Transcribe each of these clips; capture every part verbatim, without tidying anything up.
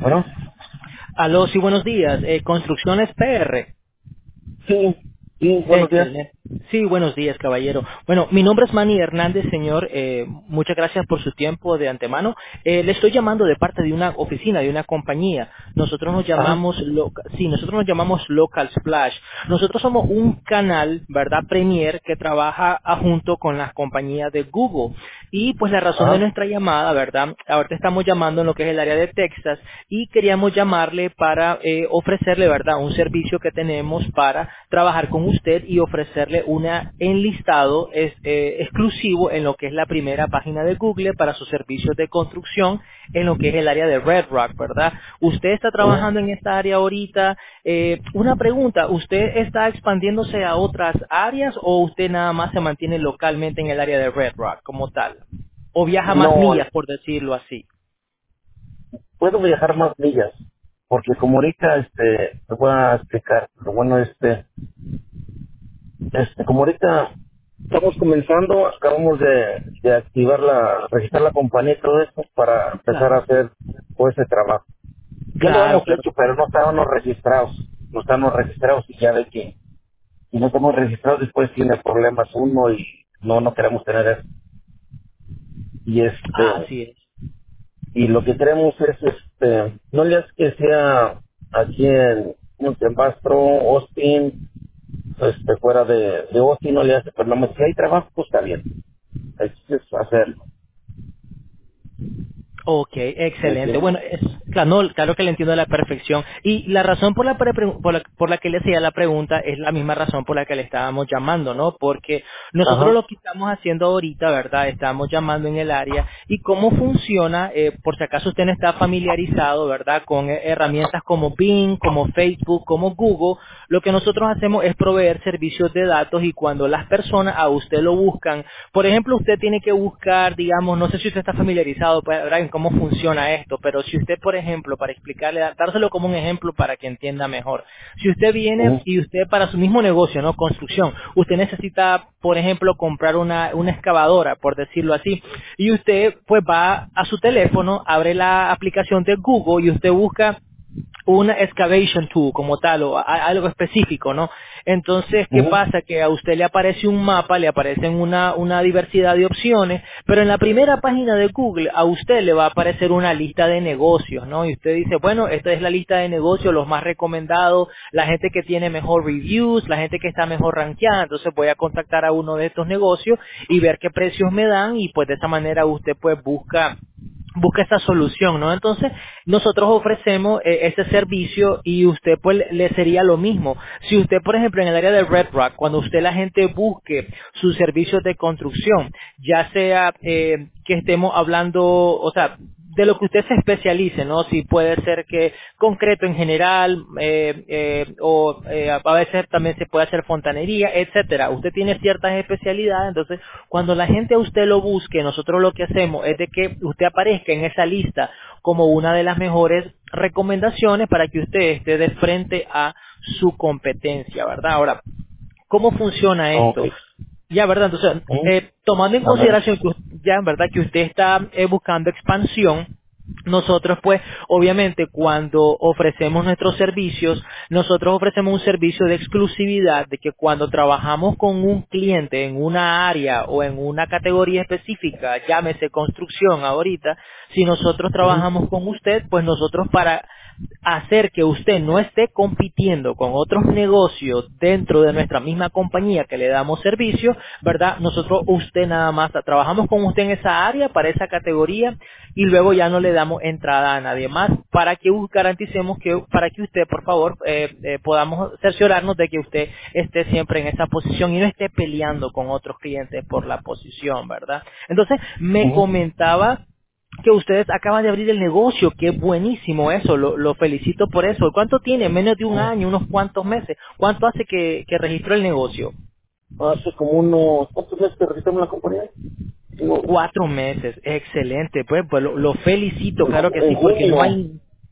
Bueno, Aló, sí, buenos días. Eh, Construcciones P R. sí, sí, buenos días. Excelente. Sí, buenos días, caballero. Bueno, mi nombre es Manny Hernández, señor. Eh, muchas gracias por su tiempo de antemano. Eh, le estoy llamando de parte de una oficina, de una compañía. Nosotros nos Ajá, llamamos, Loca- sí, nosotros nos llamamos Local Splash. Nosotros somos un canal, ¿verdad? Premier que trabaja a- junto con las compañías de Google. Y pues la razón de ajá. nuestra llamada, ¿verdad? Ahorita estamos llamando en lo que es el área de Texas y queríamos llamarle para eh, ofrecerle, ¿verdad? Un servicio que tenemos para trabajar con usted y ofrecerle una enlistado es- eh, exclusivo en lo que es la primera página de Google para sus servicios de construcción en lo que es el área de Red Rock, ¿verdad? Usted está Ujú. trabajando en esta área ahorita. Eh, una pregunta, ¿usted está expandiéndose a otras áreas o usted nada más se mantiene localmente en el área de Red Rock como tal? ¿O viaja más No, millas, por decirlo así? puedo viajar más millas, porque como ahorita, este, te voy a explicar, lo bueno, este, este, como ahorita estamos comenzando, acabamos de, de activar la, registrar la compañía y todo eso para empezar a Claro. hacer todo ese trabajo. Ya lo Claro, hemos claro. hecho, pero no estábamos registrados, no estábamos registrados y ya ve que si no estamos registrados después tiene problemas uno y no, no queremos tener eso. Y Ah, este, así es. y lo que queremos es, este, no le hace que sea aquí en, en Bastro, Austin, este, fuera de, de Austin, no le hace, pero no, si hay trabajo, pues está bien, es, es hacerlo, Ok, ¿me excelente. entiendes? Bueno, es, claro, no, claro que le entiendo a la perfección. Y la razón por la, pre- por, la, por la que le hacía la pregunta es la misma razón por la que le estábamos llamando, ¿no? Porque nosotros Ajá, lo que estamos haciendo ahorita, ¿verdad? Estamos llamando en el área y cómo funciona, eh, por si acaso usted no está familiarizado, ¿verdad? Con eh, herramientas como Bing, como Facebook, como Google, lo que nosotros hacemos es proveer servicios de datos y cuando las personas a usted lo buscan, por ejemplo, usted tiene que buscar, digamos, no sé si usted está familiarizado, pues, ¿verdad? En cómo funciona esto, pero si usted, por ejemplo, para explicarle, dárselo como un ejemplo para que entienda mejor. Si usted viene ujú, y usted para su mismo negocio, ¿no? Construcción, usted necesita, por ejemplo, comprar una, una excavadora, por decirlo así, y usted pues va a su teléfono, abre la aplicación de Google y usted busca una excavation tool como tal o a- algo específico, ¿no? Entonces, ¿qué ujú, pasa? Que a usted le aparece un mapa, le aparecen una, una diversidad de opciones, pero en la primera página de Google a usted le va a aparecer una lista de negocios, ¿no? Y usted dice, bueno, esta es la lista de negocios, los más recomendados, la gente que tiene mejor reviews, la gente que está mejor rankeada, entonces voy a contactar a uno de estos negocios y ver qué precios me dan y pues de esa manera usted pues busca busca esta solución, ¿no? Entonces, nosotros ofrecemos eh, este servicio y usted pues le le sería lo mismo. Si usted, por ejemplo, en el área de Red Rock, cuando usted la gente busque sus servicios de construcción, ya sea eh, que estemos hablando, o sea, de lo que usted se especialice, ¿no? Si puede ser que concreto en general, eh, eh, o eh, a veces también se puede hacer fontanería, etcétera. Usted tiene ciertas especialidades, entonces cuando la gente a usted lo busque, nosotros lo que hacemos es de que usted aparezca en esa lista como una de las mejores recomendaciones para que usted esté de frente a su competencia, ¿verdad? Ahora, ¿cómo funciona ok, esto? Ya, ¿verdad? Entonces, ujú, eh, tomando en a ver, consideración que us- ya, ¿verdad? Que usted está eh, buscando expansión, nosotros pues obviamente cuando ofrecemos nuestros servicios, nosotros ofrecemos un servicio de exclusividad de que cuando trabajamos con un cliente en una área o en una categoría específica, llámese construcción ahorita, si nosotros ujú, trabajamos con usted, pues nosotros para hacer que usted no esté compitiendo con otros negocios dentro de nuestra misma compañía que le damos servicio, ¿verdad? Nosotros, usted nada más, trabajamos con usted en esa área, para esa categoría, y luego ya no le damos entrada a nadie más, para que garanticemos que, para que usted, por favor, eh, eh, podamos cerciorarnos de que usted esté siempre en esa posición y no esté peleando con otros clientes por la posición, ¿verdad? Entonces, me ujú. comentaba que ustedes acaban de abrir el negocio, qué buenísimo eso, lo, lo felicito por eso. ¿Cuánto tiene? Menos de un año, unos cuantos meses. ¿Cuánto hace que, que registró el negocio? Hace como unos, ¿cuántos meses que registramos la compañía? Digo, Cuatro meses, excelente, pues, pues lo, lo felicito, en, claro que ju- en sí, porque no junio, hay...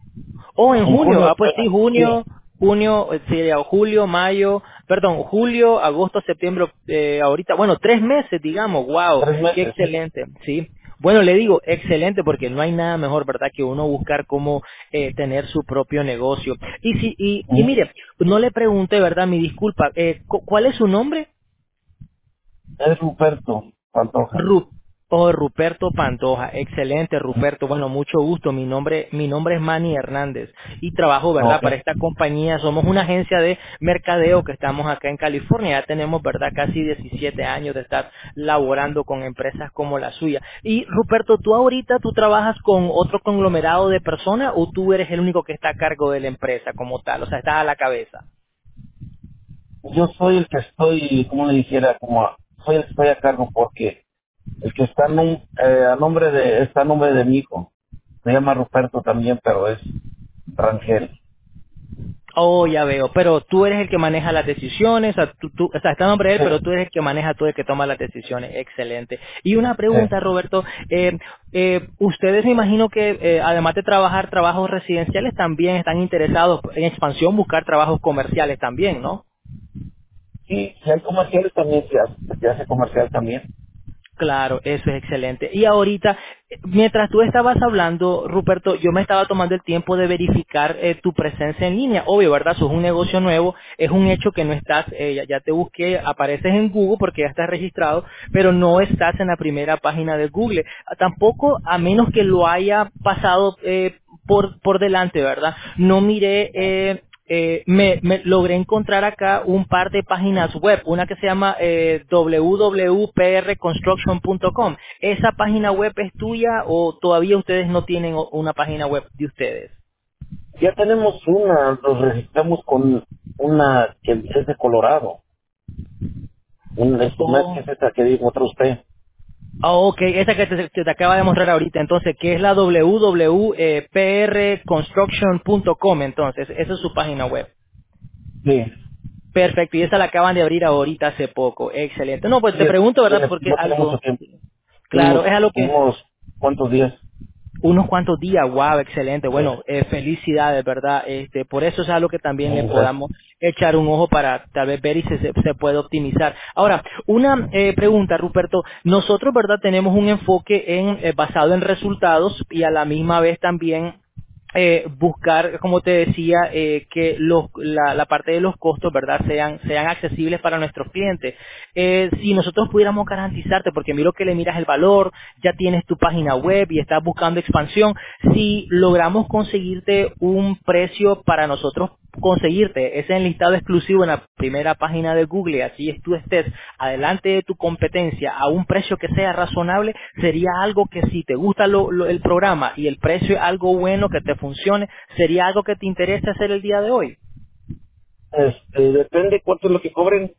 Oh, en en junio, junio, ah, pues sí, sí, junio, junio, eh, sería julio, mayo, perdón, julio, agosto, septiembre, eh, ahorita, bueno, tres meses, digamos, wow, tres qué meses, sí. excelente, sí. Bueno, le digo, excelente, porque no hay nada mejor, ¿verdad?, que uno buscar cómo eh, tener su propio negocio. Y si, y, y Ujú. mire, no le pregunté, ¿verdad?, mi disculpa, eh, cu- ¿cuál es su nombre? Es Ruperto Pantoja. Ru oh, Ruperto Pantoja, excelente Ruperto, bueno, mucho gusto, mi nombre, mi nombre es Manny Hernández y trabajo, ¿verdad?, Ok. para esta compañía, somos una agencia de mercadeo que estamos acá en California, ya tenemos, ¿verdad?, casi diecisiete años de estar laborando con empresas como la suya. Y Ruperto, ¿tú ahorita tú trabajas con otro conglomerado de personas o tú eres el único que está a cargo de la empresa como tal, o sea, estás a la cabeza? Yo soy el que estoy, como le dijera, como a- soy el que estoy a cargo porque el que está a, nom- eh, a nombre de, está a nombre de mi hijo. Se llama Ruperto también, pero es Rangel. Oh, ya veo. Pero tú eres el que maneja las decisiones, o sea, tú, tú- o sea, está a nombre de él, Sí, pero tú eres el que maneja, tú el que toma las decisiones. Excelente. Y una pregunta, sí. Roberto. Eh, eh, ustedes me imagino que, eh, además de trabajar trabajos residenciales, también están interesados en expansión, buscar trabajos comerciales también, ¿no? Sí, si hay comerciales también, se hace, se hace comercial también. Claro, eso es excelente. Y ahorita, eh, mientras tú estabas hablando, Ruperto, yo me estaba tomando el tiempo de verificar eh, tu presencia en línea. Obvio, ¿verdad? Sos un negocio nuevo, es un hecho que no estás, eh, ya, ya te busqué, apareces en Google porque ya estás registrado, pero no estás en la primera página de Google. Ah, Tampoco, a menos que lo haya pasado eh, por, por delante, ¿verdad? No miré... Eh, eh, me, me logré encontrar acá un par de páginas web, una que se llama eh, w w w punto p r construction punto com. ¿Esa página web es tuya o todavía ustedes no tienen o- una página web de ustedes? Ya tenemos una, nos registramos con una que es de Colorado. Un mes que Oh, es esta que dijo otra usted. ah, ok, esa que te, que te acaba de mostrar ahorita, entonces, que es la w w w punto p r construction punto com, entonces, esa es su página web. Sí, Perfecto, y esa la acaban de abrir ahorita hace poco, excelente. No, pues te sí, pregunto, ¿verdad? tiene- Porque no tiene mucho algo, tiempo. Tiene claro, unos, es algo que unos cuantos días. unos cuantos días, wow, excelente. Sí. Bueno, eh, felicidades, ¿verdad? Este, por eso es algo que también le Muchas gracias. podamos echar un ojo para tal vez ver y se, se, se puede optimizar. Ahora, una eh, pregunta, Ruperto. Nosotros, ¿verdad? Tenemos un enfoque en eh, basado en resultados y a la misma vez también eh, buscar, como te decía, eh, que los, la, la parte de los costos, ¿verdad?, sean, sean accesibles para nuestros clientes. Eh, si nosotros pudiéramos garantizarte, porque miro que le miras el valor, ya tienes tu página web y estás buscando expansión, si logramos conseguirte un precio para nosotros conseguirte ese enlistado exclusivo en la primera página de Google, y así tú estés adelante de tu competencia a un precio que sea razonable, sería algo que si te gusta lo- lo- el programa y el precio es algo bueno que te funcione, sería algo que te interese hacer el día de hoy. Este, depende cuánto es lo que cobren.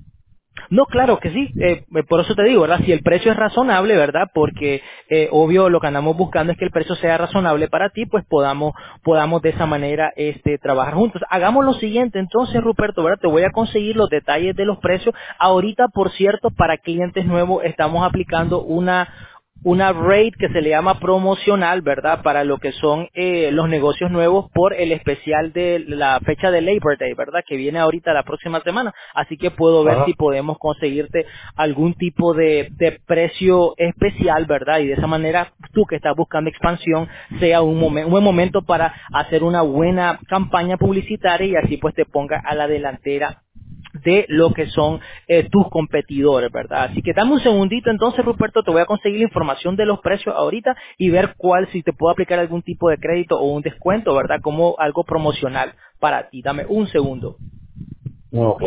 No, claro que sí, eh, eh, por eso te digo, ¿verdad? Si el precio es razonable, ¿verdad? Porque eh, obvio lo que andamos buscando es que el precio sea razonable para ti, pues podamos podamos de esa manera este trabajar juntos. Hagamos lo siguiente, entonces, Ruperto, ¿verdad? Te voy a conseguir los detalles de los precios. Ahorita, por cierto, para clientes nuevos estamos aplicando una una rate que se le llama promocional, ¿verdad? Para lo que son eh, los negocios nuevos por el especial de la fecha de Labor Day, ¿verdad? Que viene ahorita la próxima semana. Así que puedo ver si Ajá. podemos conseguirte algún tipo de, de precio especial, ¿verdad? Y de esa manera tú que estás buscando expansión sea un, momen- un buen momento para hacer una buena campaña publicitaria y así pues te ponga a la delantera de lo que son eh, tus competidores, ¿verdad? Así que dame un segundito entonces, Ruperto, te voy a conseguir la información de los precios ahorita y ver cuál, si te puedo aplicar algún tipo de crédito o un descuento, ¿verdad? Como algo promocional para ti. Dame un segundo. Ok.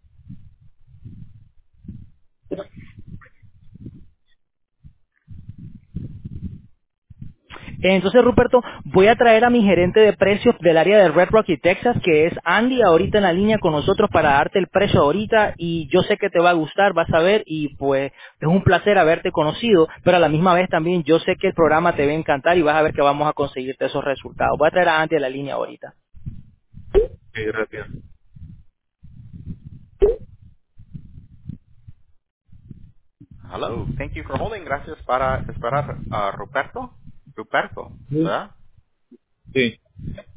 Entonces, Ruperto, voy a traer a mi gerente de precios del área de Red Rock y Texas, que es Andy, ahorita en la línea con nosotros para darte el precio ahorita y yo sé que te va a gustar, vas a ver y pues es un placer haberte conocido, pero a la misma vez también yo sé que el programa te va a encantar y vas a ver que vamos a conseguirte esos resultados. Voy a traer a Andy a la línea ahorita. Sí, gracias. Hello, thank you for holding. Gracias para esperar a Ruperto. Ruperto, Sí. ¿verdad? Sí.